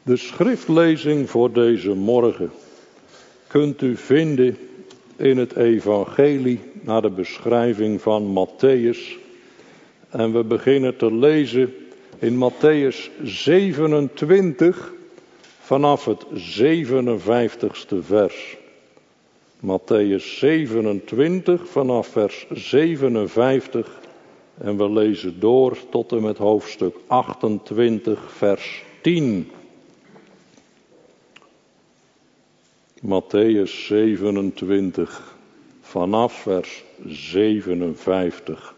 De schriftlezing voor deze morgen kunt u vinden in het evangelie naar de beschrijving van Matthäus. En we beginnen te lezen in Matthäus 27 vanaf het 57ste vers. Matthäus 27 vanaf vers 57 en we lezen door tot en met hoofdstuk 28 vers 10. Matthäus 27 vanaf vers 57.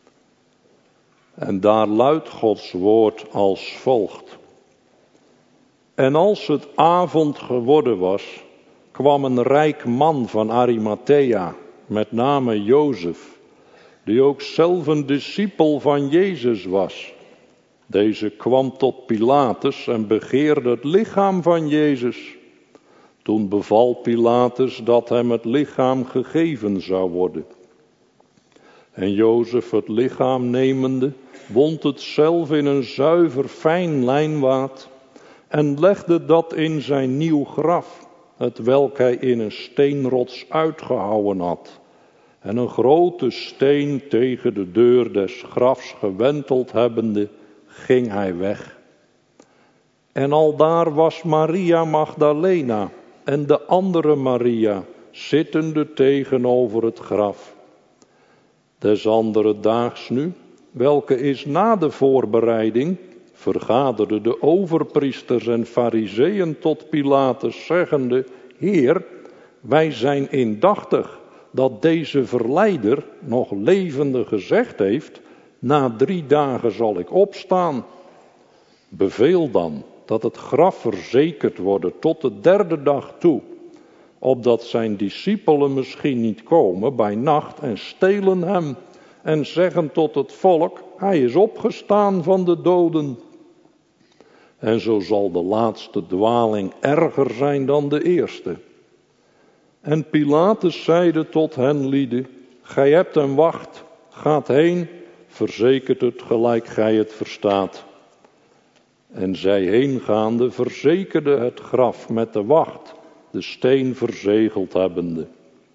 En daar luidt Gods woord als volgt. En als het avond geworden was, kwam een rijk man van Arimathea, met name Jozef, die ook zelf een discipel van Jezus was. Deze kwam tot Pilatus en begeerde het lichaam van Jezus. Toen beval Pilatus dat hem het lichaam gegeven zou worden. En Jozef het lichaam nemende, wond het zelf in een zuiver fijn lijnwaad en legde dat in zijn nieuw graf, hetwelk hij in een steenrots uitgehouwen had. En een grote steen tegen de deur des grafs gewenteld hebbende, ging hij weg. En aldaar was Maria Magdalena en de andere Maria, zittende tegenover het graf. Des andere daags nu, welke is na de voorbereiding, vergaderden de overpriesters en farizeeën tot Pilatus, zeggende: Heer, wij zijn indachtig dat deze verleider nog levende gezegd heeft: na 3 dagen zal ik opstaan. Beveel dan dat het graf verzekerd worden tot de 3e dag toe, opdat zijn discipelen misschien niet komen bij nacht en stelen hem en zeggen tot het volk: hij is opgestaan van de doden. En zo zal de laatste dwaling erger zijn dan de eerste. En Pilatus zeide tot hen lieden: gij hebt een wacht, gaat heen, verzekert het gelijk gij het verstaat. En zij heengaande verzekerde het graf met de wacht, de steen verzegeld hebbende.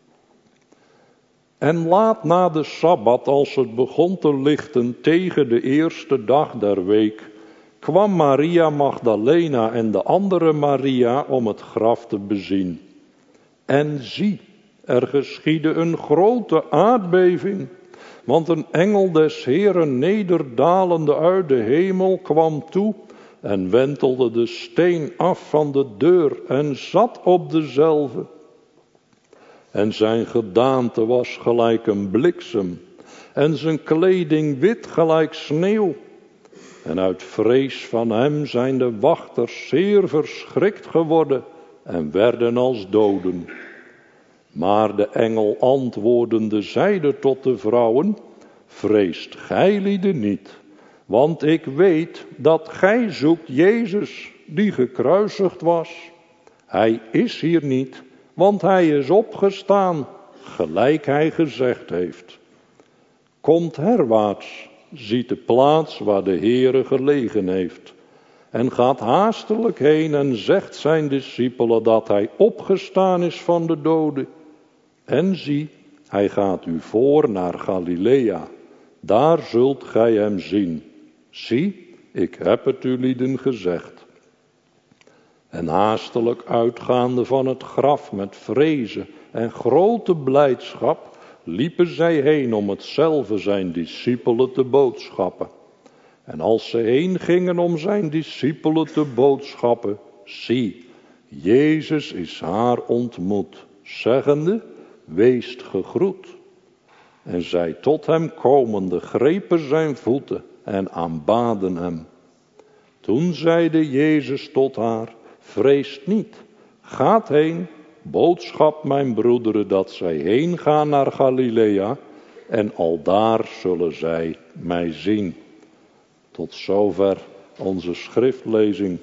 En laat na de Sabbat, als het begon te lichten tegen de 1e dag der week, kwam Maria Magdalena en de andere Maria om het graf te bezien. En zie, er geschiedde een grote aardbeving, want een engel des Heeren nederdalende uit de hemel kwam toe en wentelde de steen af van de deur en zat op dezelve. En zijn gedaante was gelijk een bliksem en zijn kleding wit gelijk sneeuw. En uit vrees van hem zijn de wachters zeer verschrikt geworden en werden als doden. Maar de engel antwoordende zeide tot de vrouwen: vreest gijlieden niet, want ik weet dat gij zoekt Jezus die gekruisigd was. Hij is hier niet, want hij is opgestaan, gelijk hij gezegd heeft. Komt herwaarts, ziet de plaats waar de Heere gelegen heeft. En gaat haastelijk heen en zegt zijn discipelen dat hij opgestaan is van de doden. En zie, hij gaat u voor naar Galilea. Daar zult gij hem zien. Zie, ik heb het u lieden gezegd. En haastelijk uitgaande van het graf met vrezen en grote blijdschap, liepen zij heen om hetzelfde zijn discipelen te boodschappen. En als ze heen gingen om zijn discipelen te boodschappen, zie, Jezus is haar ontmoet, zeggende: weest gegroet. En zij tot hem komende grepen zijn voeten en aanbaden hem. Toen zeide Jezus tot haar: vreest niet, gaat heen, boodschap mijn broederen dat zij heen gaan naar Galilea en aldaar zullen zij mij zien. Tot zover onze schriftlezing.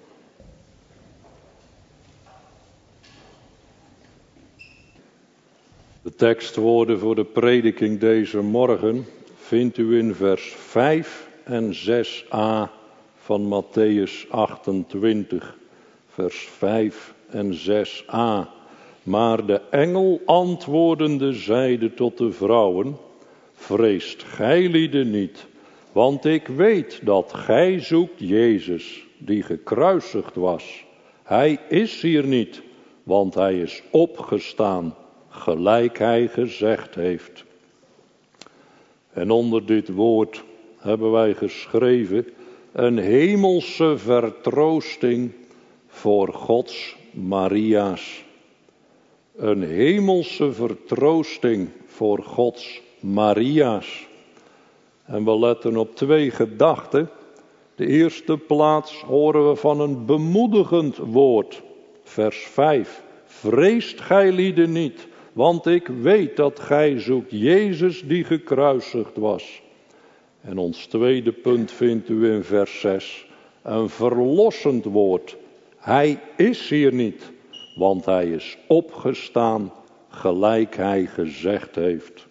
De tekstwoorden voor de prediking deze morgen vindt u in vers 5 en 6a van Mattheüs 28, vers 5 en 6a. Maar de engel antwoordende zeide tot de vrouwen: vreest gijlieden niet, want ik weet dat gij zoekt Jezus, die gekruisigd was. Hij is hier niet, want hij is opgestaan, gelijk hij gezegd heeft. En onder dit woord hebben wij geschreven een hemelse vertroosting voor Gods Maria's. Een hemelse vertroosting voor Gods Maria's. En we letten op 2 gedachten. De eerste plaats horen we van een bemoedigend woord. Vers 5. Vreest gijlieden niet, want ik weet dat gij zoekt Jezus die gekruisigd was. En ons tweede punt vindt u in vers 6. Een verlossend woord. Hij is hier niet, want hij is opgestaan, gelijk hij gezegd heeft.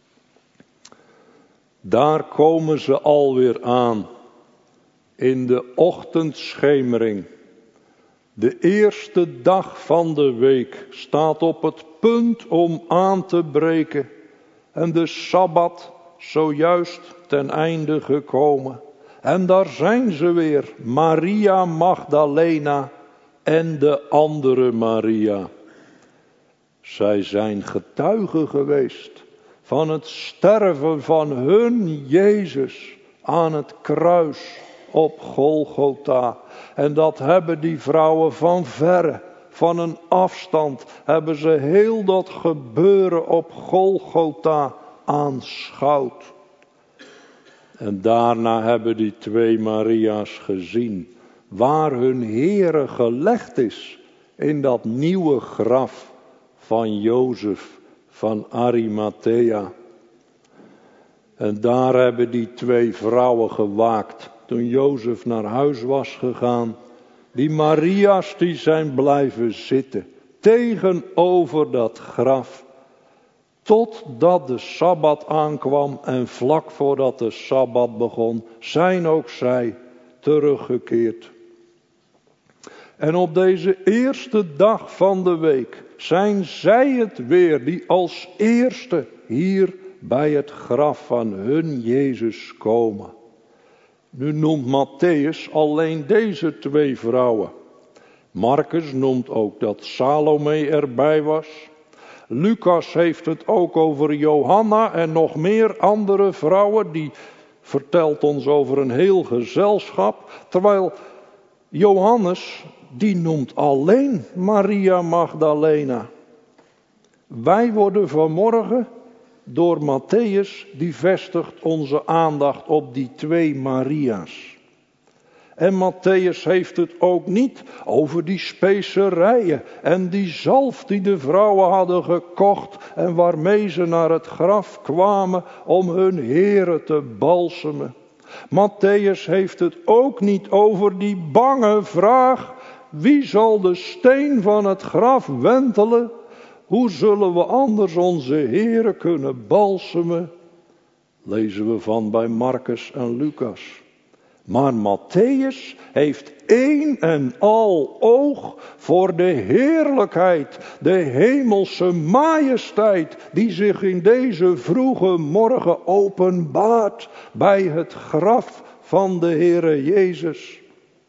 Daar komen ze alweer aan. In de ochtendschemering. De eerste dag van de week staat op het punt om aan te breken. En de Sabbat zojuist ten einde gekomen. En daar zijn ze weer. Maria Magdalena en de andere Maria. Zij zijn getuigen geweest van het sterven van hun Jezus aan het kruis op Golgotha. En dat hebben die vrouwen van verre, van een afstand, hebben ze heel dat gebeuren op Golgotha aanschouwd. En daarna hebben die 2 Maria's gezien waar hun Heere gelegd is in dat nieuwe graf van Jozef van Arimathea. En daar hebben die 2 vrouwen gewaakt toen Jozef naar huis was gegaan. Die Maria's die zijn blijven zitten tegenover dat graf. Totdat de Sabbat aankwam en vlak voordat de Sabbat begon, zijn ook zij teruggekeerd. En op deze eerste dag van de week zijn zij het weer die als eerste hier bij het graf van hun Jezus komen. Nu noemt Mattheüs alleen deze 2 vrouwen. Marcus noemt ook dat Salome erbij was. Lucas heeft het ook over Johanna en nog meer andere vrouwen. Die vertelt ons over een heel gezelschap. Terwijl Johannes, die noemt alleen Maria Magdalena. Wij worden vanmorgen door Mattheüs, die vestigt onze aandacht op die 2 Maria's. En Mattheüs heeft het ook niet over die specerijen en die zalf die de vrouwen hadden gekocht en waarmee ze naar het graf kwamen om hun Heere te balsemen. Mattheüs heeft het ook niet over die bange vraag: wie zal de steen van het graf wentelen? Hoe zullen we anders onze Heere kunnen balsemen? Lezen we van bij Marcus en Lucas. Maar Mattheüs heeft één en al oog voor de heerlijkheid, de hemelse majesteit die zich in deze vroege morgen openbaart bij het graf van de Heere Jezus.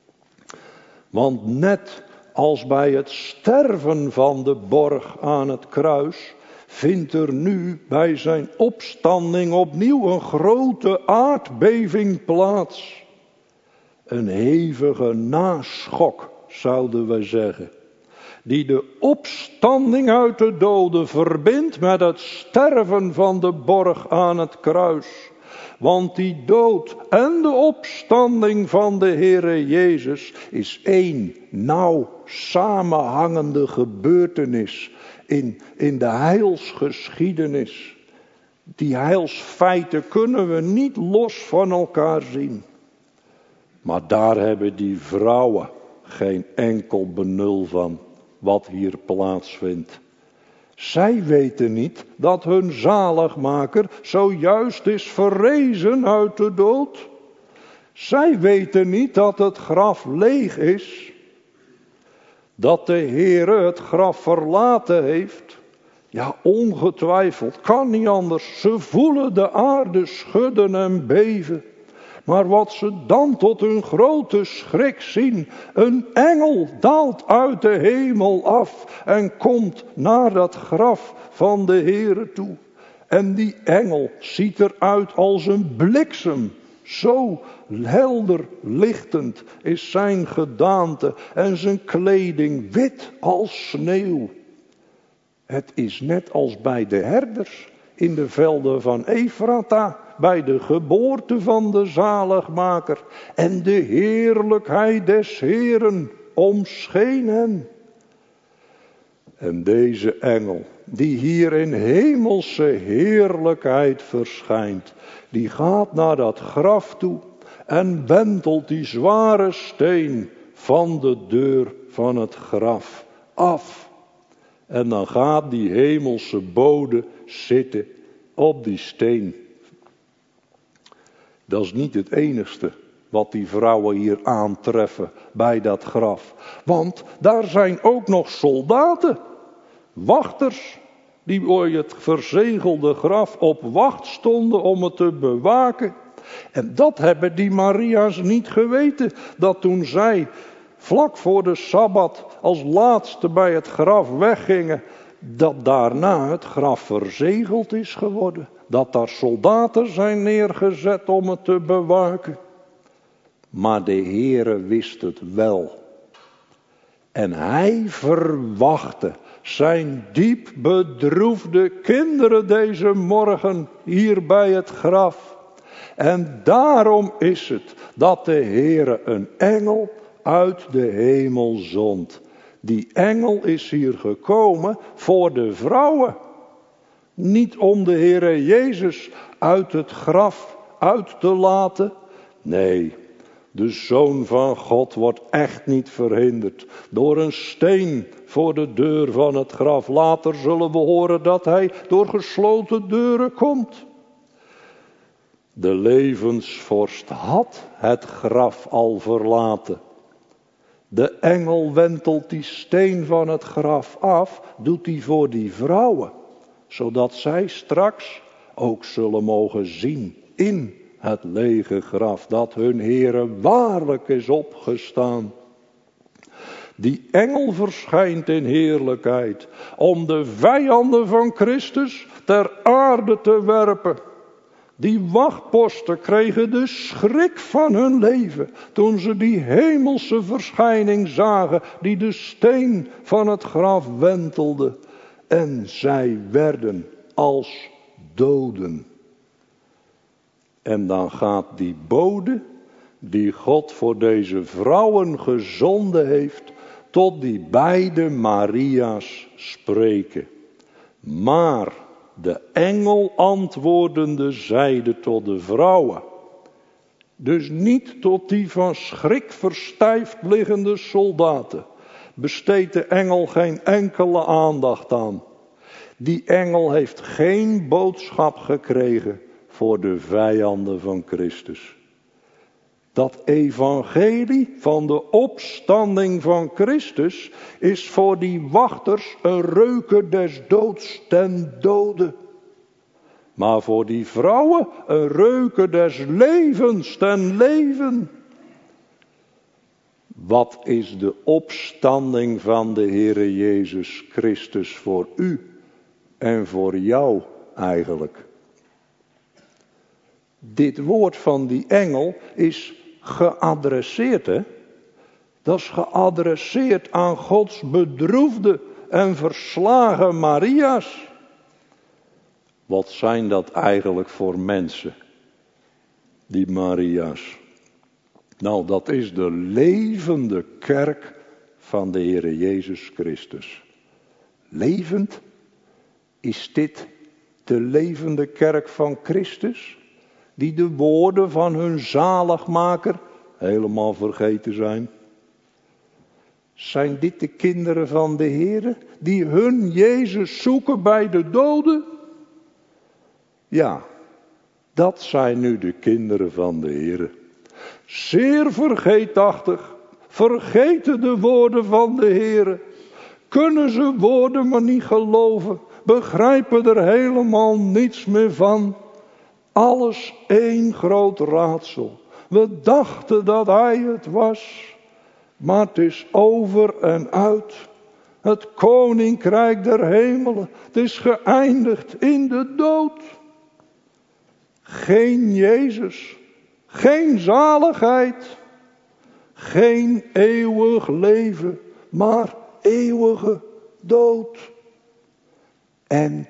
Want net als bij het sterven van de borg aan het kruis, vindt er nu bij zijn opstanding opnieuw een grote aardbeving plaats. Een hevige naschok, zouden we zeggen, die de opstanding uit de doden verbindt met het sterven van de borg aan het kruis. Want die dood en de opstanding van de Heere Jezus is één nauw samenhangende gebeurtenis in de heilsgeschiedenis. Die heilsfeiten kunnen we niet los van elkaar zien. Maar daar hebben die vrouwen geen enkel benul van wat hier plaatsvindt. Zij weten niet dat hun zaligmaker zojuist is verrezen uit de dood. Zij weten niet dat het graf leeg is. Dat de Heere het graf verlaten heeft. Ja, ongetwijfeld, kan niet anders. Ze voelen de aarde schudden en beven. Maar wat ze dan tot hun grote schrik zien, een engel daalt uit de hemel af en komt naar dat graf van de Heere toe. En die engel ziet eruit als een bliksem. Zo helder lichtend is zijn gedaante en zijn kleding wit als sneeuw. Het is net als bij de herders in de velden van Efrata, bij de geboorte van de zaligmaker. En de heerlijkheid des Heeren omscheen hen. En deze engel, die hier in hemelse heerlijkheid verschijnt, die gaat naar dat graf toe en wentelt die zware steen van de deur van het graf af. En dan gaat die hemelse bode zitten op die steen. Dat is niet het enigste wat die vrouwen hier aantreffen bij dat graf. Want daar zijn ook nog soldaten, wachters, die voor het verzegelde graf op wacht stonden om het te bewaken. En dat hebben die Maria's niet geweten, dat toen zij vlak voor de Sabbat als laatste bij het graf weggingen, dat daarna het graf verzegeld is geworden. Dat daar soldaten zijn neergezet om het te bewaken. Maar de Heere wist het wel. En hij verwachtte zijn diep bedroefde kinderen deze morgen hier bij het graf. En daarom is het dat de Heere een engel uit de hemel zond. Die engel is hier gekomen voor de vrouwen. Niet om de Heere Jezus uit het graf uit te laten. Nee, de Zoon van God wordt echt niet verhinderd door een steen voor de deur van het graf. Later zullen we horen dat hij door gesloten deuren komt. De levensvorst had het graf al verlaten. De engel wentelt die steen van het graf af, doet die voor die vrouwen, zodat zij straks ook zullen mogen zien in het lege graf dat hun Heere waarlijk is opgestaan. Die engel verschijnt in heerlijkheid om de vijanden van Christus ter aarde te werpen. Die wachtposten kregen de schrik van hun leven toen ze die hemelse verschijning zagen die de steen van het graf wentelde. En zij werden als doden. En dan gaat die bode die God voor deze vrouwen gezonden heeft tot die beide Maria's spreken. Maar de engel antwoordende zeide tot de vrouwen. Dus niet tot die van schrik verstijfd liggende soldaten. Besteedt de engel geen enkele aandacht aan. Die engel heeft geen boodschap gekregen voor de vijanden van Christus. Dat evangelie van de opstanding van Christus is voor die wachters een reuke des doods ten dode. Maar voor die vrouwen een reuke des levens ten leven. Wat is de opstanding van de Heere Jezus Christus voor u en voor jou eigenlijk? Dit woord van die engel is geadresseerd, hè? Dat is geadresseerd aan Gods bedroefde en verslagen Maria's. Wat zijn dat eigenlijk voor mensen, die Maria's? Nou, dat is de levende kerk van de Heere Jezus Christus. Levend? Is dit de levende kerk van Christus? Die de woorden van hun zaligmaker helemaal vergeten zijn. Zijn dit de kinderen van de Heere die hun Jezus zoeken bij de doden? Ja, dat zijn nu de kinderen van de Heere. zeer vergeetachtig, vergeten de woorden van de Heere, kunnen ze woorden maar niet geloven, begrijpen er helemaal niets meer van. Alles één groot raadsel. We dachten dat Hij het was, maar het is over en uit. Het koninkrijk der hemelen, het is geëindigd in de dood. Geen Jezus, geen zaligheid, geen eeuwig leven, maar eeuwige dood. En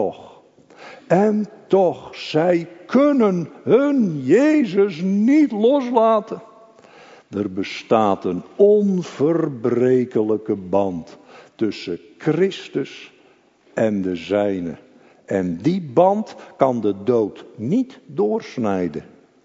toch, zij kunnen hun Jezus niet loslaten. Er bestaat een onverbrekelijke band tussen Christus en de zijnen. En die band kan de dood niet doorsnijden.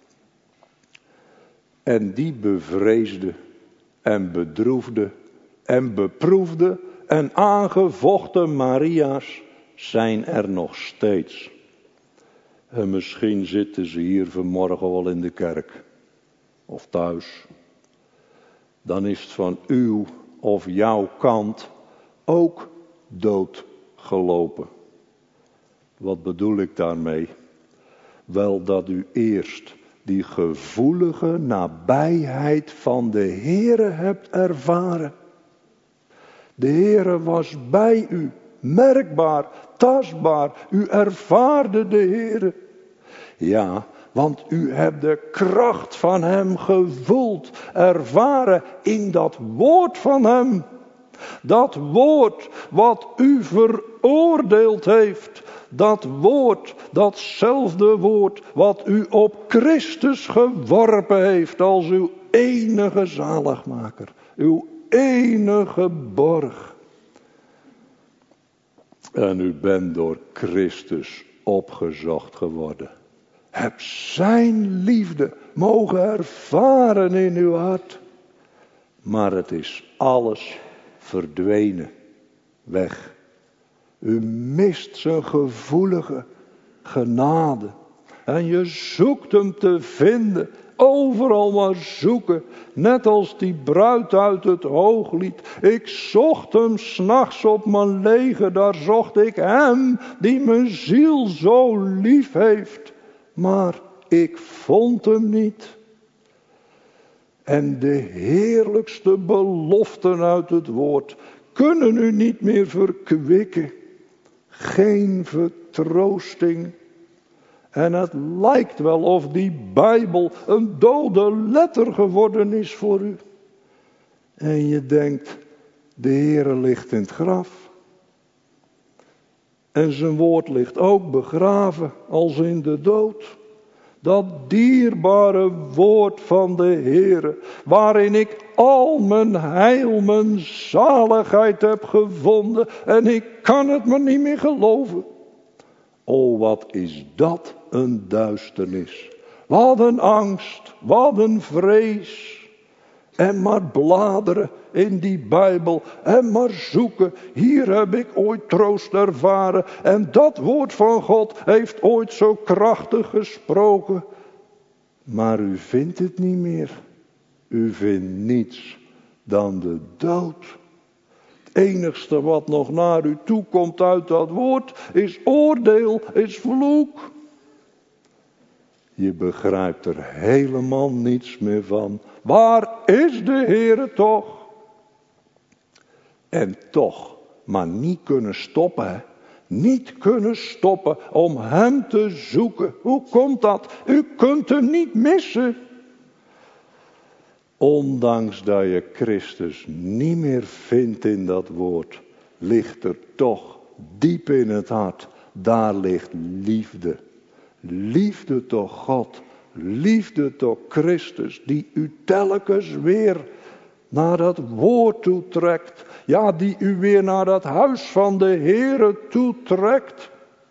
En die bevreesde en bedroefde en beproefde en aangevochten Maria's zijn er nog steeds. En misschien zitten ze hier vanmorgen wel in de kerk. Of thuis. Dan is het van uw of jouw kant ook doodgelopen. Wat bedoel ik daarmee? Wel dat u eerst die gevoelige nabijheid van de Heere hebt ervaren. De Heere was bij u, merkbaar, tastbaar. U ervaarde de Heere. Ja, want u hebt de kracht van Hem gevoeld, ervaren in dat woord van Hem. Dat woord wat u veroordeeld heeft. Dat woord, datzelfde woord wat u op Christus geworpen heeft als uw enige zaligmaker. Uw enige borg. En u bent door Christus opgezocht geworden. Heb zijn liefde mogen ervaren in uw hart. Maar het is alles verdwenen, weg. U mist zijn gevoelige genade. En je zoekt hem te vinden. Overal maar zoeken. Net als die bruid uit het hooglied. Ik zocht hem 's nachts op mijn leger. Daar zocht ik hem die mijn ziel zo lief heeft. Maar ik vond hem niet. En de heerlijkste beloften uit het woord kunnen u niet meer verkwikken. Geen vertroosting. En het lijkt wel of die Bijbel een dode letter geworden is voor u. En je denkt, de Heere ligt in het graf. En zijn woord ligt ook begraven als in de dood. Dat dierbare woord van de Heere, waarin ik al mijn heil, mijn zaligheid heb gevonden. En ik kan het maar niet meer geloven. O, wat is dat een duisternis. Wat een angst, wat een vrees. En maar bladeren in die Bijbel en maar zoeken. Hier heb ik ooit troost ervaren. En dat woord van God heeft ooit zo krachtig gesproken. Maar u vindt het niet meer. U vindt niets dan de dood. Het enigste wat nog naar u toe komt uit dat woord is oordeel, is vloek. Je begrijpt er helemaal niets meer van. Waar is de Heere toch? En toch, maar niet kunnen stoppen. Hè? Niet kunnen stoppen om hem te zoeken. Hoe komt dat? U kunt hem niet missen. Ondanks dat je Christus niet meer vindt in dat woord, ligt er toch diep in het hart. Daar ligt liefde. Liefde tot God. Liefde tot Christus. Die u telkens weer naar dat woord toe trekt. Ja, die u weer naar dat huis van de Heere toe trekt.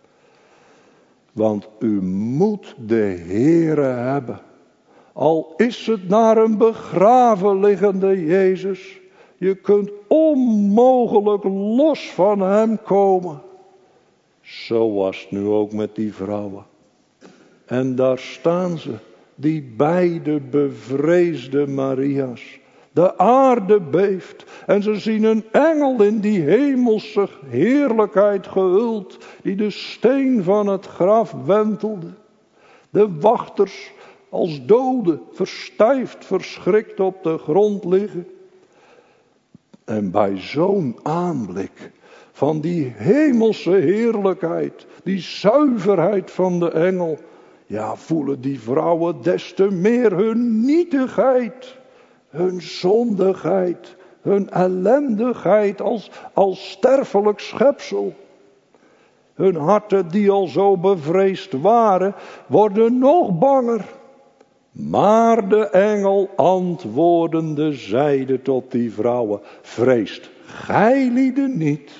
Want u moet de Heere hebben. Al is het naar een begraven liggende Jezus. Je kunt onmogelijk los van hem komen. Zo was het nu ook met die vrouwen. En daar staan ze. die beide bevreesde Maria's. De aarde beeft en ze zien een engel in die hemelse heerlijkheid gehuld, die de steen van het graf wentelde. De wachters als doden, verstijfd, verschrikt op de grond liggen. En bij zo'n aanblik van die hemelse heerlijkheid, die zuiverheid van de engel, ja, voelen die vrouwen des te meer hun nietigheid, hun zondigheid, hun ellendigheid als sterfelijk schepsel. Hun harten die al zo bevreesd waren, worden nog banger. Maar de engel antwoordende zeide tot die vrouwen: vreest gijlieden niet.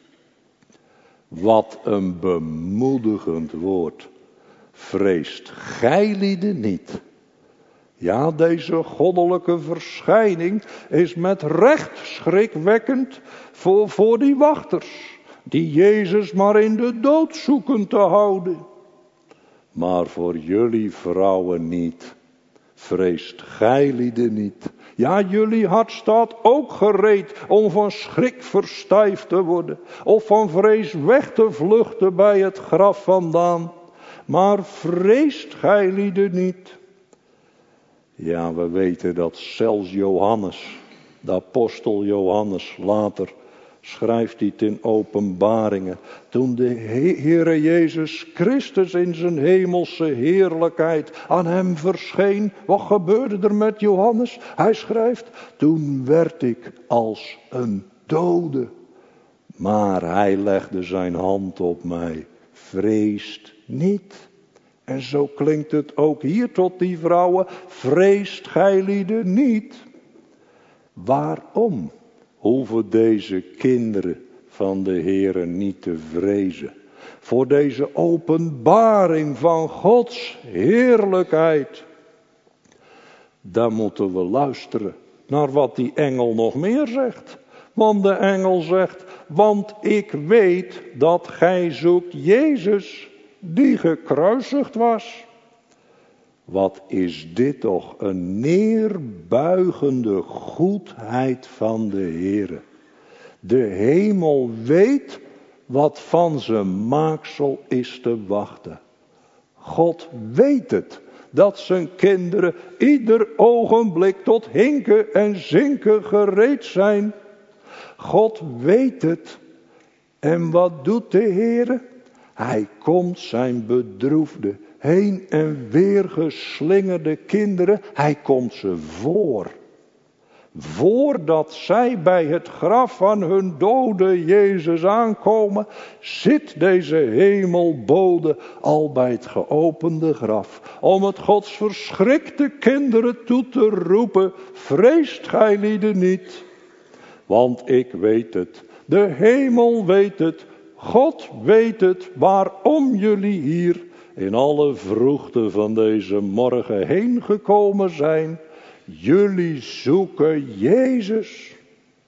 Wat een bemoedigend woord. Vreest gijlieden niet. Ja, deze goddelijke verschijning is met recht schrikwekkend voor die wachters, die Jezus maar in de dood zoeken te houden. Maar voor jullie vrouwen niet. Vreest gijlieden niet. Ja, jullie hart staat ook gereed om van schrik verstijfd te worden, of van vrees weg te vluchten bij het graf vandaan. Maar vreest gijlieden niet. Ja, we weten dat zelfs Johannes, de apostel Johannes, later schrijft hij het in Openbaringen. Toen de Heere Jezus Christus in zijn hemelse heerlijkheid aan hem verscheen, wat gebeurde er met Johannes? Hij schrijft: toen werd ik als een dode, maar hij legde zijn hand op mij. Vreest niet. En zo klinkt het ook hier tot die vrouwen: vreest gijlieden niet. Waarom hoeven deze kinderen van de Heere niet te vrezen voor deze openbaring van Gods heerlijkheid? Dan moeten we luisteren naar wat die engel nog meer zegt. Want de engel zegt: want ik weet dat gij zoekt Jezus die gekruisigd was. Wat is dit toch een neerbuigende goedheid van de Heere. De hemel weet wat van zijn maaksel is te wachten. God weet het, dat zijn kinderen ieder ogenblik tot hinken en zinken gereed zijn. God weet het. En wat doet de Heere? Hij komt zijn bedroefde, heen en weer geslingerde kinderen, hij komt ze voor. Voordat zij bij het graf van hun dode Jezus aankomen, zit deze hemelbode al bij het geopende graf, om het Gods verschrikte kinderen toe te roepen: vreest gijlieden niet. Want ik weet het, de hemel weet het, God weet het, waarom jullie hier in alle vroegte van deze morgen heen gekomen zijn. Jullie zoeken Jezus.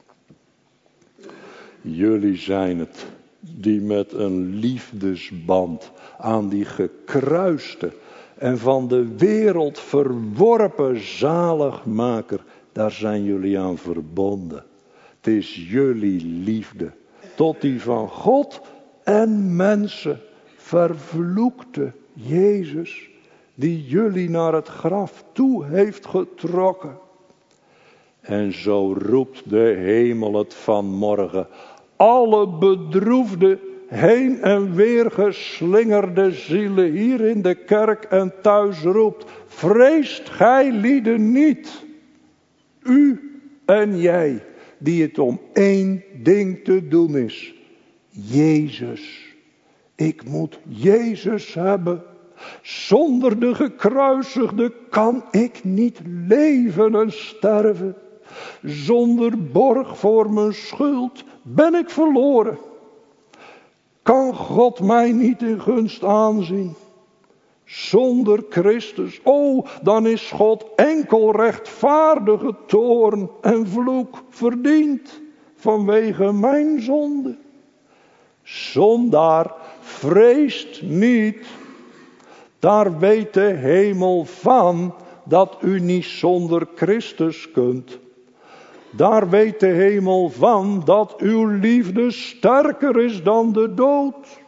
Jullie zijn het die met een liefdesband aan die gekruiste en van de wereld verworpen zaligmaker, daar zijn jullie aan verbonden. Het is jullie liefde tot die van God en mensen vervloekte Jezus, die jullie naar het graf toe heeft getrokken. En zo roept de hemel het vanmorgen alle bedroefde, heen en weer geslingerde zielen hier in de kerk en thuis roept: vreest gijlieden niet. U en jij, die het om één ding te doen is: Jezus. Ik moet Jezus hebben. Zonder de gekruisigde kan ik niet leven en sterven. Zonder borg voor mijn schuld ben ik verloren. Kan God mij niet in gunst aanzien? Zonder Christus, dan is God enkel rechtvaardige toorn en vloek verdiend vanwege mijn zonde. Zondaar, vreest niet. Daar weet de hemel van dat u niet zonder Christus kunt. Daar weet de hemel van dat uw liefde sterker is dan de dood.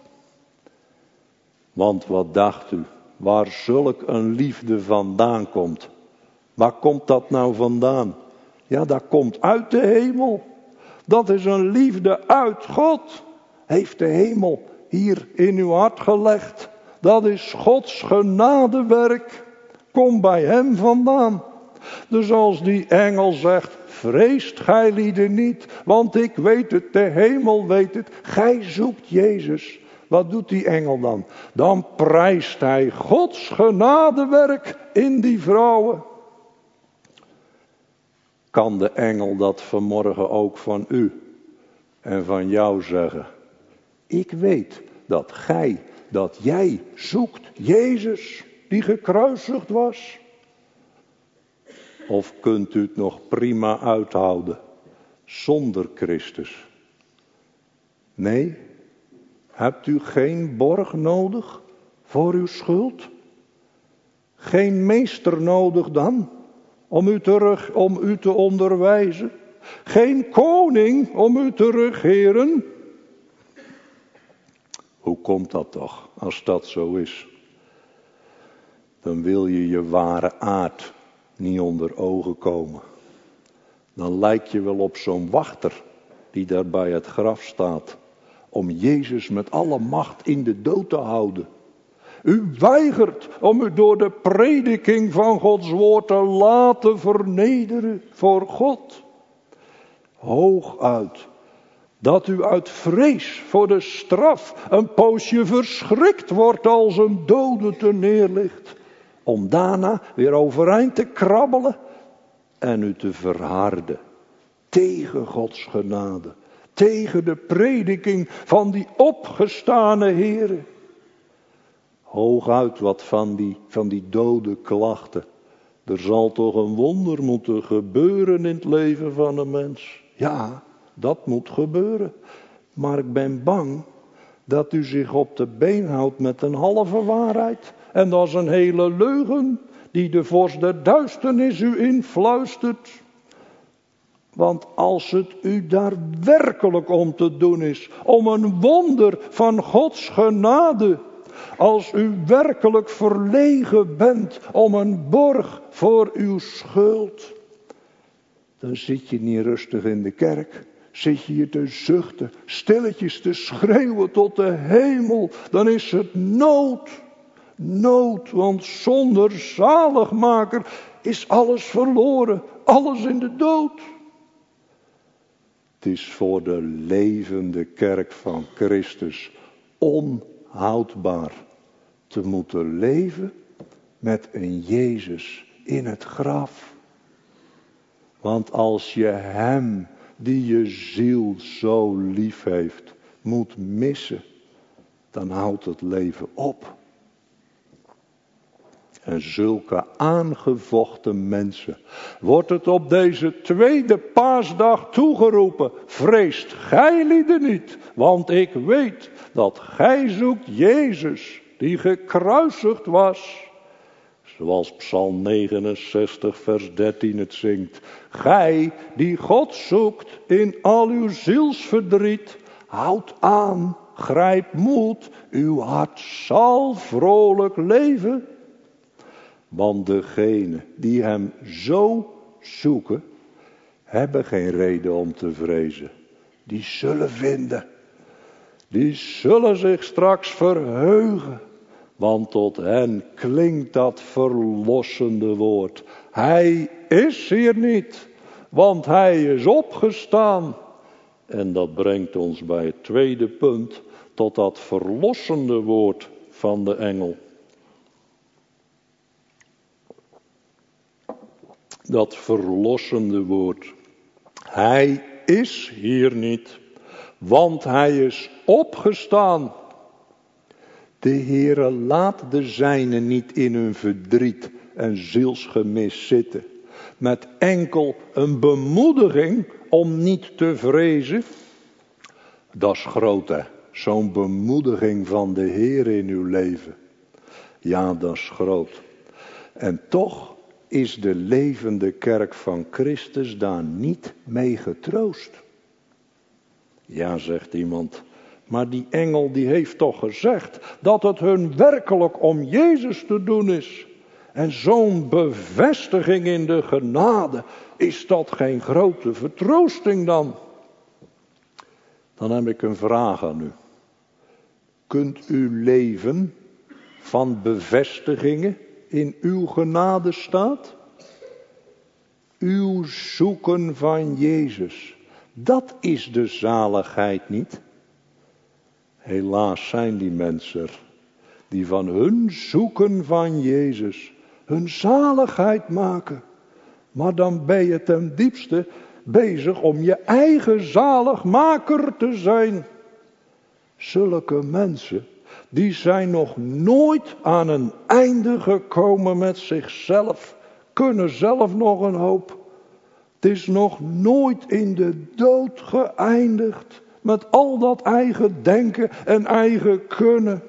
Want wat dacht u, waar zulk een liefde vandaan komt? Waar komt dat nou vandaan? Ja, dat komt uit de hemel. Dat is een liefde uit God. Heeft de hemel hier in uw hart gelegd. Dat is Gods genadewerk. Kom bij hem vandaan. Dus als die engel zegt, vreest gij lieden niet, want ik weet het, de hemel weet het. Gij zoekt Jezus. Wat doet die engel dan? Dan prijst hij Gods genadewerk in die vrouwen. Kan de engel dat vanmorgen ook van u en van jou zeggen? Ik weet dat jij zoekt Jezus die gekruisigd was. Of kunt u het nog prima uithouden zonder Christus? Nee, hebt u geen borg nodig voor uw schuld? Geen meester nodig dan om u te onderwijzen? Geen koning om u te regeren? Hoe komt dat toch, als dat zo is? Dan wil je je ware aard niet onder ogen komen. Dan lijk je wel op zo'n wachter die daar bij het graf staat, om Jezus met alle macht in de dood te houden. U weigert om u door de prediking van Gods woord te laten vernederen voor God. Hooguit dat u uit vrees voor de straf een poosje verschrikt wordt als een dode te neerligt. Om daarna weer overeind te krabbelen en u te verharden tegen Gods genade. Tegen de prediking van die opgestane Heere. Hooguit wat van die dode klachten. Er zal toch een wonder moeten gebeuren in het leven van een mens. Ja, dat moet gebeuren. Maar ik ben bang dat u zich op de been houdt met een halve waarheid. En dat is een hele leugen die de vorst der duisternis u influistert. Want als het u daar werkelijk om te doen is, om een wonder van Gods genade, als u werkelijk verlegen bent om een borg voor uw schuld, dan zit je niet rustig in de kerk. Zit je hier te zuchten, stilletjes te schreeuwen tot de hemel, dan is het nood. Nood, want zonder zaligmaker is alles verloren, alles in de dood. Het is voor de levende kerk van Christus onhoudbaar te moeten leven met een Jezus in het graf. Want als je hem die je ziel zo lief heeft moet missen, dan houdt het leven op. En zulke aangevochten mensen wordt het op deze tweede paasdag toegeroepen. Vreest gij lieden niet, want ik weet dat gij zoekt Jezus die gekruisigd was. Zoals Psalm 69 vers 13 het zingt. Gij die God zoekt in al uw zielsverdriet, houd aan, grijp moed, uw hart zal vrolijk leven. Want degenen die hem zo zoeken, hebben geen reden om te vrezen. Die zullen vinden. Die zullen zich straks verheugen. Want tot hen klinkt dat verlossende woord. Hij is hier niet, want hij is opgestaan. En dat brengt ons bij het tweede punt, tot dat verlossende woord van de engel. Dat verlossende woord. Hij is hier niet, want hij is opgestaan. De Heere laat de zijnen niet in hun verdriet en zielsgemis zitten. Met enkel een bemoediging om niet te vrezen. Dat is groot, hè. Zo'n bemoediging van de Heere in uw leven. Ja, dat is groot. En toch is de levende kerk van Christus daar niet mee getroost. Ja, zegt iemand, maar die engel die heeft toch gezegd dat het hun werkelijk om Jezus te doen is. En zo'n bevestiging in de genade, is dat geen grote vertroosting dan? Dan heb ik een vraag aan u. Kunt u leven van bevestigingen in uw genadestaat? Uw zoeken van Jezus, dat is de zaligheid niet. Helaas zijn die mensen er, die van hun zoeken van Jezus hun zaligheid maken. Maar dan ben je ten diepste bezig om je eigen zaligmaker te zijn. Zulke mensen, die zijn nog nooit aan een einde gekomen met zichzelf. Kunnen zelf nog een hoop. Het is nog nooit in de dood geëindigd. Met al dat eigen denken en eigen kunnen.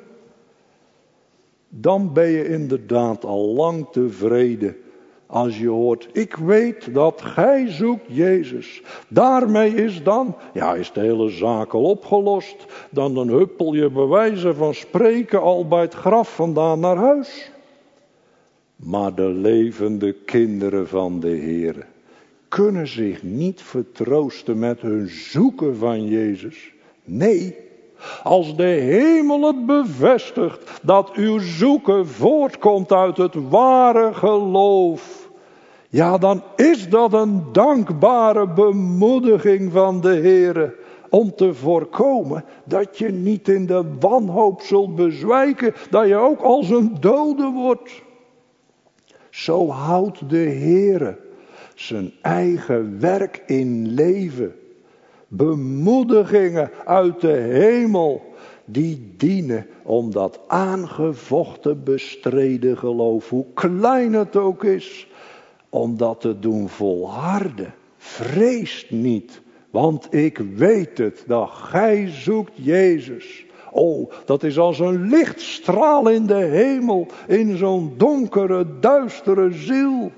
Dan ben je inderdaad al lang tevreden. Als je hoort, ik weet dat gij zoekt Jezus. Daarmee is dan, is de hele zaak al opgelost. Dan huppel je bij wijze van spreken al bij het graf vandaan naar huis. Maar de levende kinderen van de Heere kunnen zich niet vertroosten met hun zoeken van Jezus. Nee, als de hemel het bevestigt dat uw zoeken voortkomt uit het ware geloof. Ja, dan is dat een dankbare bemoediging van de Heere. Om te voorkomen dat je niet in de wanhoop zult bezwijken. Dat je ook als een dode wordt. Zo houdt de Heere zijn eigen werk in leven. Bemoedigingen uit de hemel. Die dienen om dat aangevochten bestreden geloof. Hoe klein het ook is. Om dat te doen volharden. Vreest niet. Want ik weet het. Dat gij zoekt Jezus. Oh, dat is als een lichtstraal in de hemel. In zo'n donkere, duistere ziel.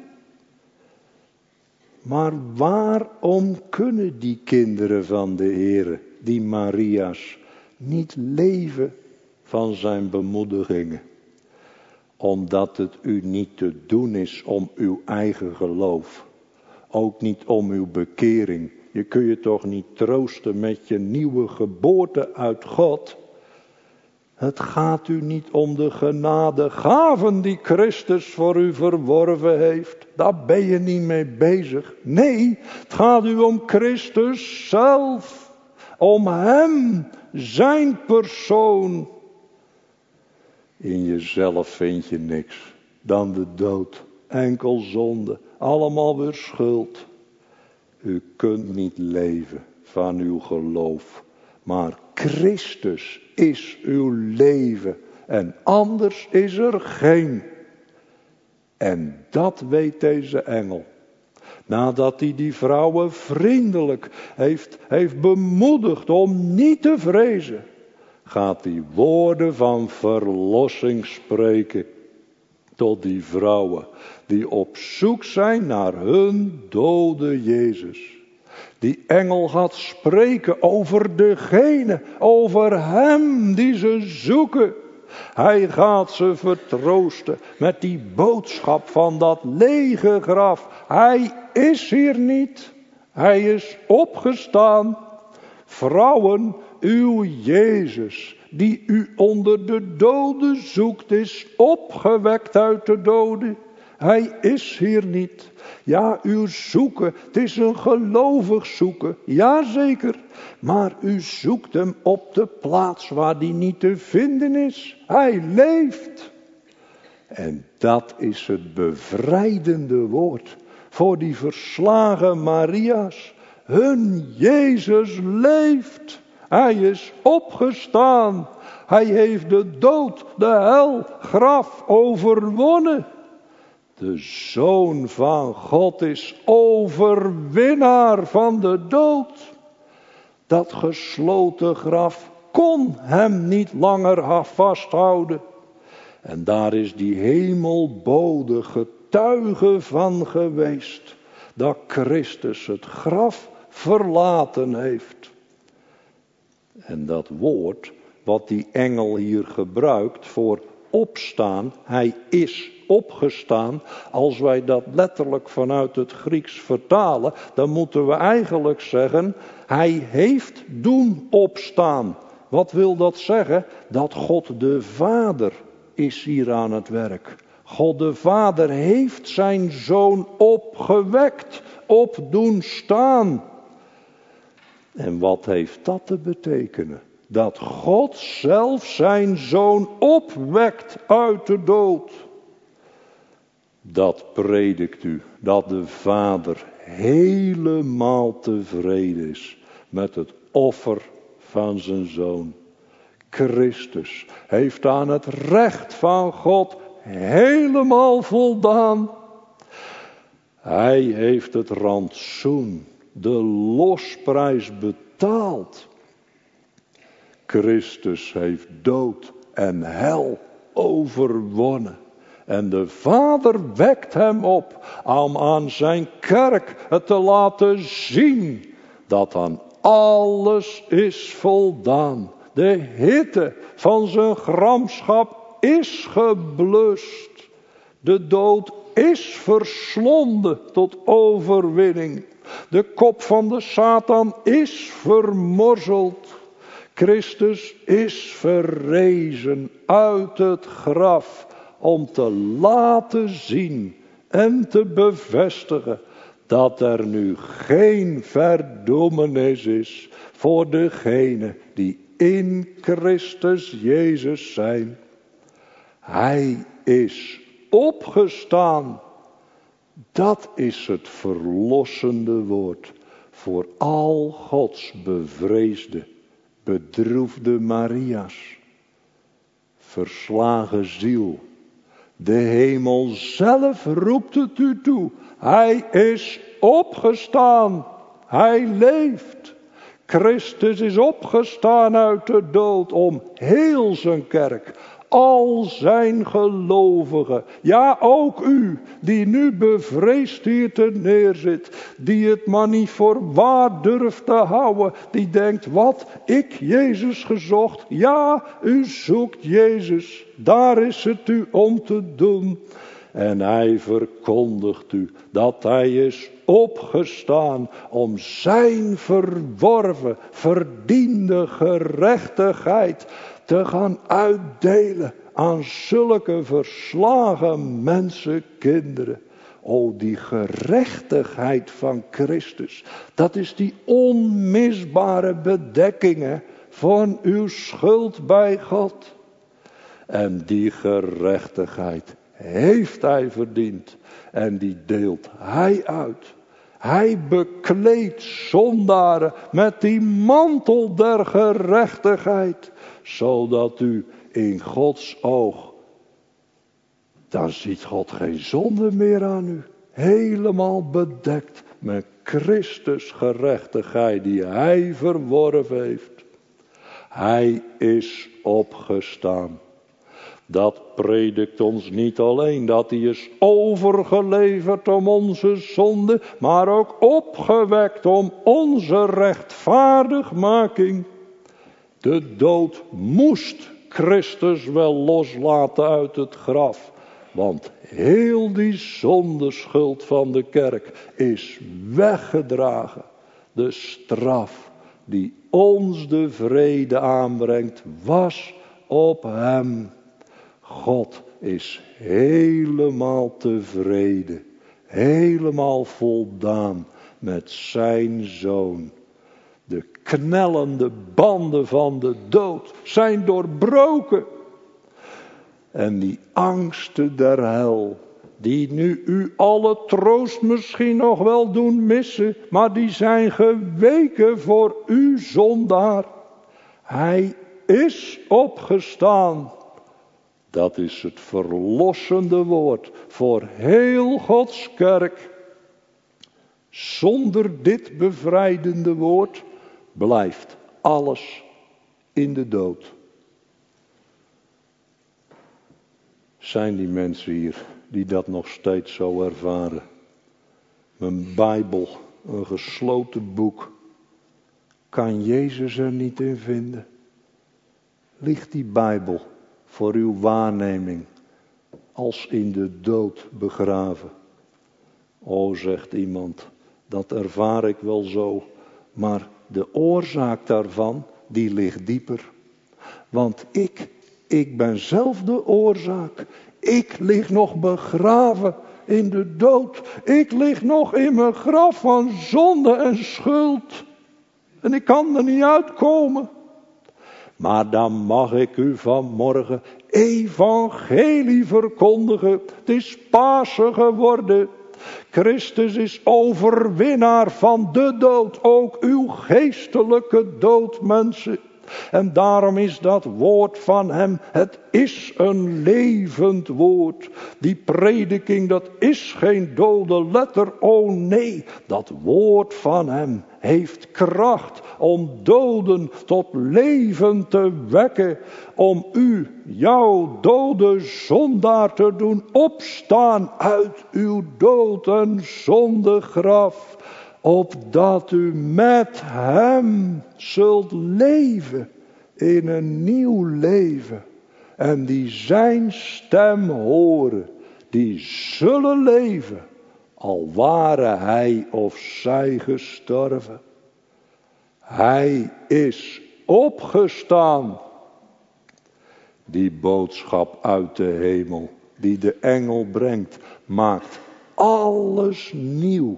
Maar waarom kunnen die kinderen van de Heere, die Maria's, niet leven van zijn bemoedigingen? Omdat het u niet te doen is om uw eigen geloof. Ook niet om uw bekering. Je kun je toch niet troosten met je nieuwe geboorte uit God. Het gaat u niet om de genadegaven die Christus voor u verworven heeft. Daar ben je niet mee bezig. Nee, het gaat u om Christus zelf. Om hem, zijn persoon. In jezelf vind je niks dan de dood. Enkel zonde, allemaal weer schuld. U kunt niet leven van uw geloof. Maar Christus is uw leven. En anders is er geen. En dat weet deze engel. Nadat hij die vrouwen vriendelijk heeft bemoedigd om niet te vrezen. Gaat hij woorden van verlossing spreken. Tot die vrouwen die op zoek zijn naar hun dode Jezus. Die engel gaat spreken over degene, over hem die ze zoeken. Hij gaat ze vertroosten met die boodschap van dat lege graf. Hij is hier niet. Hij is opgestaan. Vrouwen, uw Jezus, die u onder de doden zoekt, is opgewekt uit de doden. Hij is hier niet. Ja, uw zoeken, het is een gelovig zoeken, jazeker. Maar u zoekt hem op de plaats waar die niet te vinden is. Hij leeft. En dat is het bevrijdende woord voor die verslagen Maria's. Hun Jezus leeft. Hij is opgestaan. Hij heeft de dood, de hel, graf overwonnen. De Zoon van God is overwinnaar van de dood. Dat gesloten graf kon hem niet langer vasthouden. En daar is die hemelbode getuige van geweest dat Christus het graf verlaten heeft. En dat woord wat die engel hier gebruikt voor opstaan, hij is opgestaan. Als wij dat letterlijk vanuit het Grieks vertalen, dan moeten we eigenlijk zeggen, hij heeft doen opstaan. Wat wil dat zeggen? Dat God de Vader is hier aan het werk. God de Vader heeft zijn Zoon opgewekt, op doen staan. En wat heeft dat te betekenen? Dat God zelf zijn Zoon opwekt uit de dood. Dat predikt u, dat de Vader helemaal tevreden is met het offer van zijn Zoon. Christus heeft aan het recht van God helemaal voldaan. Hij heeft het rantsoen, de losprijs betaald. Christus heeft dood en hel overwonnen. En de Vader wekt hem op om aan zijn kerk het te laten zien dat aan alles is voldaan. De hitte van zijn gramschap is geblust. De dood is verslonden tot overwinning. De kop van de Satan is vermorzeld. Christus is verrezen uit het graf om te laten zien en te bevestigen dat er nu geen verdoemenis is voor degenen die in Christus Jezus zijn. Hij is opgestaan. Dat is het verlossende woord voor al Gods bevreesde, bedroefde Maria's. Verslagen ziel. De hemel zelf roept het u toe. Hij is opgestaan. Hij leeft. Christus is opgestaan uit de dood om heel zijn kerk, al zijn gelovigen, ja ook u die nu bevreesd hier te neerzit, die het maar niet voor waar durft te houden, die denkt, wat, ik Jezus gezocht? Ja, u zoekt Jezus, daar is het u om te doen. En hij verkondigt u dat hij is opgestaan om zijn verworven, verdiende gerechtigheid te gaan uitdelen aan zulke verslagen mensenkinderen. O, die gerechtigheid van Christus, dat is die onmisbare bedekking van uw schuld bij God. En die gerechtigheid heeft hij verdiend en die deelt hij uit. Hij bekleedt zondaren met die mantel der gerechtigheid, zodat u in Gods oog, dan ziet God geen zonde meer aan u. Helemaal bedekt met Christus gerechtigheid die hij verworven heeft. Hij is opgestaan. Dat predikt ons niet alleen dat hij is overgeleverd om onze zonde, maar ook opgewekt om onze rechtvaardigmaking. De dood moest Christus wel loslaten uit het graf, want heel die zondeschuld van de kerk is weggedragen. De straf die ons de vrede aanbrengt was op hem. God is helemaal tevreden, helemaal voldaan met zijn Zoon. De knellende banden van de dood zijn doorbroken. En die angsten der hel, die nu u alle troost misschien nog wel doen missen, maar die zijn geweken voor u zondaar. Hij is opgestaan. Dat is het verlossende woord voor heel Gods kerk. Zonder dit bevrijdende woord blijft alles in de dood. Zijn die mensen hier die dat nog steeds zo ervaren? Mijn Bijbel, een gesloten boek. Kan Jezus er niet in vinden? Ligt die Bijbel voor uw waarneming als in de dood begraven? O, zegt iemand, dat ervaar ik wel zo, maar de oorzaak daarvan, die ligt dieper. Want ik ben zelf de oorzaak. Ik lig nog begraven in de dood. Ik lig nog in mijn graf van zonde en schuld. En ik kan er niet uitkomen. Maar dan mag ik u vanmorgen evangelie verkondigen. Het is Pasen geworden. Christus is overwinnaar van de dood. Ook uw geestelijke dood, mensen. En daarom is dat woord van hem, het is een levend woord. Die prediking, dat is geen dode letter, oh nee. Dat woord van hem heeft kracht om doden tot leven te wekken. Om u, jouw dode zondaar, te doen opstaan uit uw dood en zondegraf. Opdat u met hem zult leven in een nieuw leven. En die zijn stem horen, die zullen leven, al waren hij of zij gestorven. Hij is opgestaan. Die boodschap uit de hemel, die de engel brengt, maakt alles nieuw.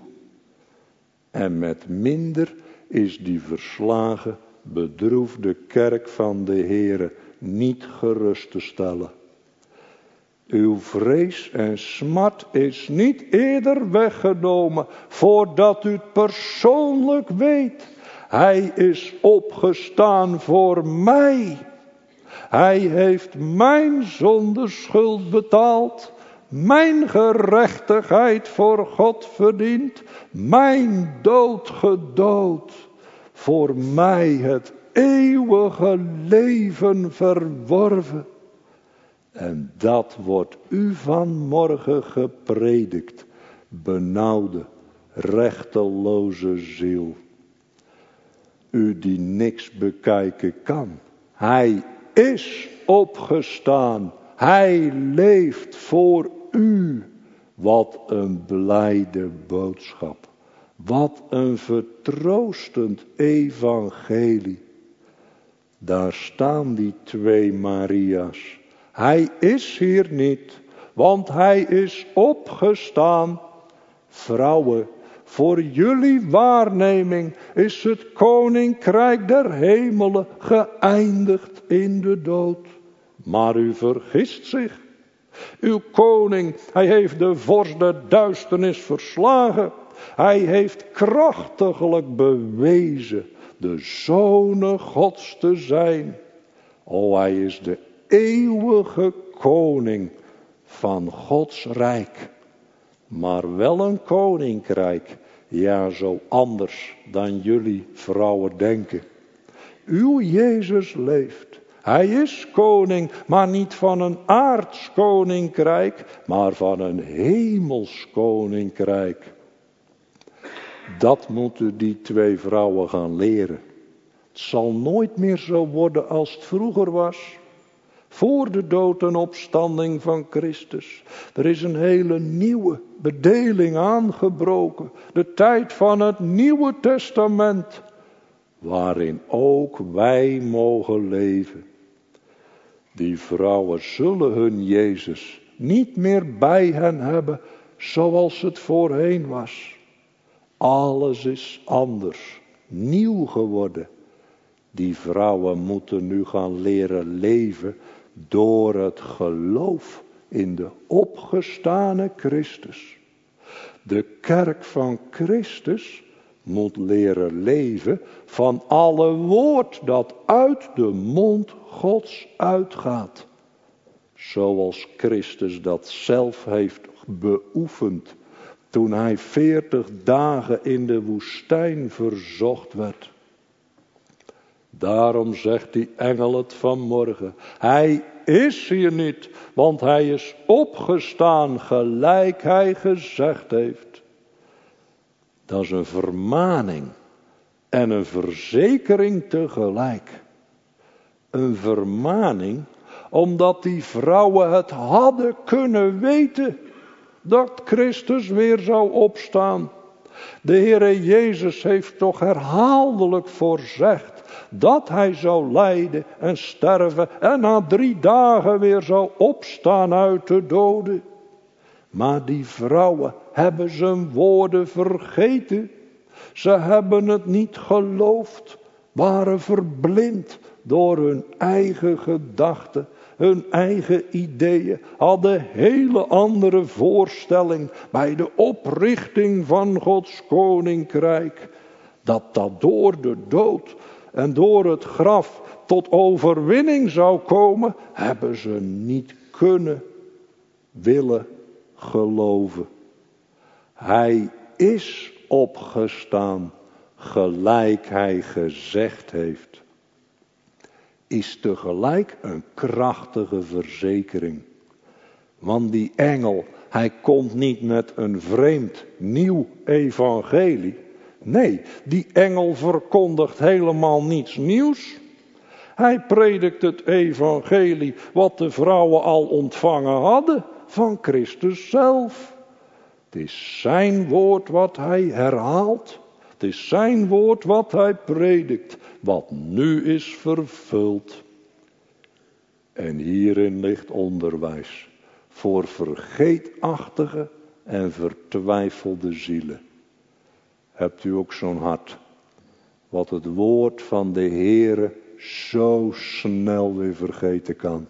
En met minder is die verslagen, bedroefde kerk van de Heere niet gerust te stellen. Uw vrees en smart is niet eerder weggenomen, voordat u het persoonlijk weet. Hij is opgestaan voor mij. Hij heeft mijn zondeschuld betaald. Mijn gerechtigheid voor God verdiend. Mijn dood gedood. Voor mij het eeuwige leven verworven. En dat wordt u vanmorgen gepredikt. Benauwde, rechteloze ziel. U die niks bekijken kan. Hij is opgestaan. Hij leeft voor u. Wat een blijde boodschap. Wat een vertroostend evangelie. Daar staan die twee Maria's. Hij is hier niet, want hij is opgestaan. Vrouwen, voor jullie waarneming is het koninkrijk der hemelen geëindigd in de dood. Maar u vergist zich. Uw koning, hij heeft de vorst der duisternis verslagen. Hij heeft krachtiglijk bewezen de zonen Gods te zijn. O, hij is de eeuwige koning van Gods rijk. Maar wel een koninkrijk, ja, zo anders dan jullie vrouwen denken. Uw Jezus leeft. Hij is koning, maar niet van een aards koninkrijk, maar van een hemels koninkrijk. Dat moeten die twee vrouwen gaan leren. Het zal nooit meer zo worden als het vroeger was. Voor de dood en opstanding van Christus. Er is een hele nieuwe bedeling aangebroken. De tijd van het Nieuwe Testament. Waarin ook wij mogen leven. Die vrouwen zullen hun Jezus niet meer bij hen hebben zoals het voorheen was. Alles is anders, nieuw geworden. Die vrouwen moeten nu gaan leren leven door het geloof in de opgestane Christus. De kerk van Christus moet leren leven van alle woord dat uit de mond Gods uitgaat. Zoals Christus dat zelf heeft beoefend toen hij 40 dagen in de woestijn verzocht werd. Daarom zegt die engel het vanmorgen. Hij is hier niet, want hij is opgestaan gelijk hij gezegd heeft. Dat is een vermaning en een verzekering tegelijk. Een vermaning omdat die vrouwen het hadden kunnen weten dat Christus weer zou opstaan. De Heere Jezus heeft toch herhaaldelijk voorzegd dat hij zou lijden en sterven en na 3 dagen weer zou opstaan uit de doden. Maar die vrouwen hebben zijn woorden vergeten. Ze hebben het niet geloofd, waren verblind door hun eigen gedachten, hun eigen ideeën, hadden hele andere voorstelling bij de oprichting van Gods koninkrijk. Dat door de dood en door het graf tot overwinning zou komen, hebben ze niet kunnen willen geloven. Hij is opgestaan, gelijk hij gezegd heeft. Is tegelijk een krachtige verzekering. Want die engel, hij komt niet met een vreemd nieuw evangelie. Nee, die engel verkondigt helemaal niets nieuws. Hij predikt het evangelie wat de vrouwen al ontvangen hadden van Christus zelf. Het is zijn woord wat hij herhaalt. Het is zijn woord wat hij predikt, wat nu is vervuld. En hierin ligt onderwijs voor vergeetachtige en vertwijfelde zielen. Hebt u ook zo'n hart, wat het woord van de Heere zo snel weer vergeten kan?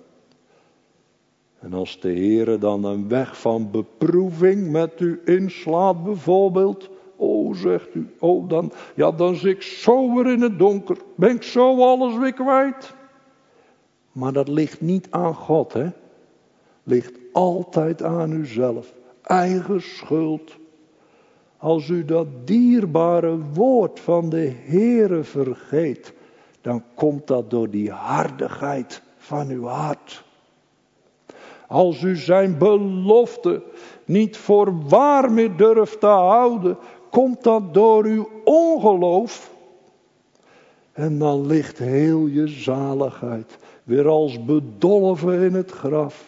En als de Heere dan een weg van beproeving met u inslaat bijvoorbeeld, zegt u, dan zit ik zo weer in het donker, ben ik zo alles weer kwijt. Maar dat ligt niet aan God, hè? Ligt altijd aan uzelf, eigen schuld. Als u dat dierbare woord van de Heere vergeet, dan komt dat door die hardigheid van uw hart. Als u zijn belofte niet voor waar meer durft te houden, komt dat door uw ongeloof. En dan ligt heel je zaligheid weer als bedolven in het graf.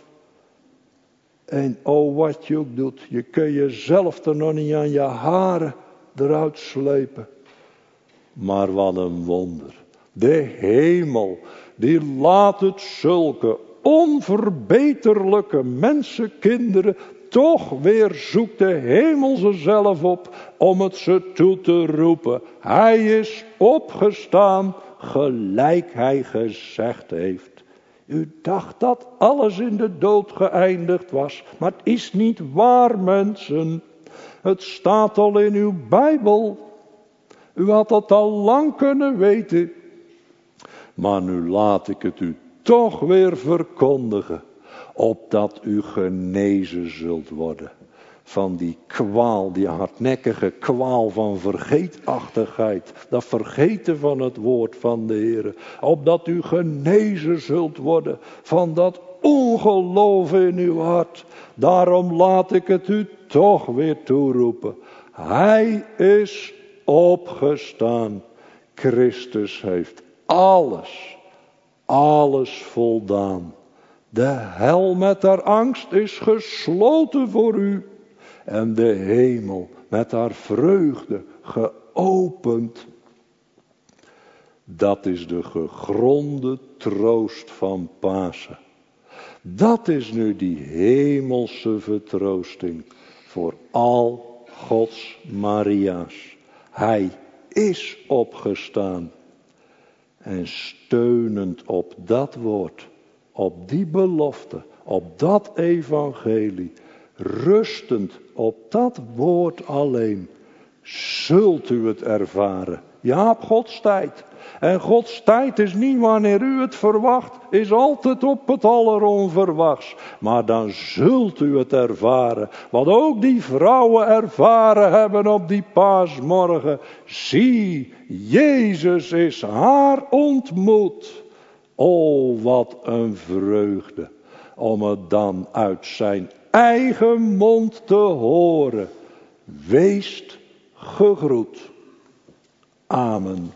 En wat je ook doet, je kun jezelf er nog niet aan je haren eruit slepen. Maar wat een wonder. De hemel, die laat het zulke onverbeterlijke mensenkinderen toch weer zoekt de hemel ze zelf op om het ze toe te roepen. Hij is opgestaan gelijk hij gezegd heeft. U dacht dat alles in de dood geëindigd was, maar het is niet waar, mensen. Het staat al in uw Bijbel. U had dat al lang kunnen weten. Maar nu laat ik het u toch weer verkondigen, opdat u genezen zult worden van die kwaal, die hardnekkige kwaal van vergeetachtigheid, dat vergeten van het woord van de Heer, opdat u genezen zult worden van dat ongeloof in uw hart. Daarom laat ik het u toch weer toeroepen. Hij is opgestaan. Christus heeft alles voldaan. De hel met haar angst is gesloten voor u. En de hemel met haar vreugde geopend. Dat is de gegronde troost van Pasen. Dat is nu die hemelse vertroosting voor al Gods Maria's. Hij is opgestaan. En steunend op dat woord, op die belofte, op dat evangelie, rustend op dat woord alleen, zult u het ervaren. Ja, op Gods tijd. En Gods tijd is niet wanneer u het verwacht, is altijd op het alleronverwachts. Maar dan zult u het ervaren. Wat ook die vrouwen ervaren hebben op die paasmorgen. Zie, Jezus is haar ontmoet. O, wat een vreugde om het dan uit zijn eigen mond te horen. Weest gegroet. Amen.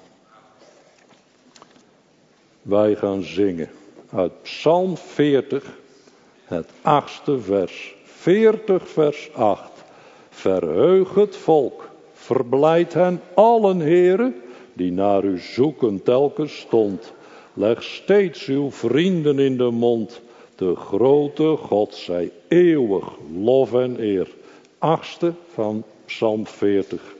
Wij gaan zingen uit Psalm 40, het 8e vers. 40 vers 8. Verheug het volk, verblijd hen allen, Heere, die naar u zoeken telkens stond. Leg steeds uw vrienden in de mond. De grote God zij eeuwig lof en eer. 8e van Psalm 40.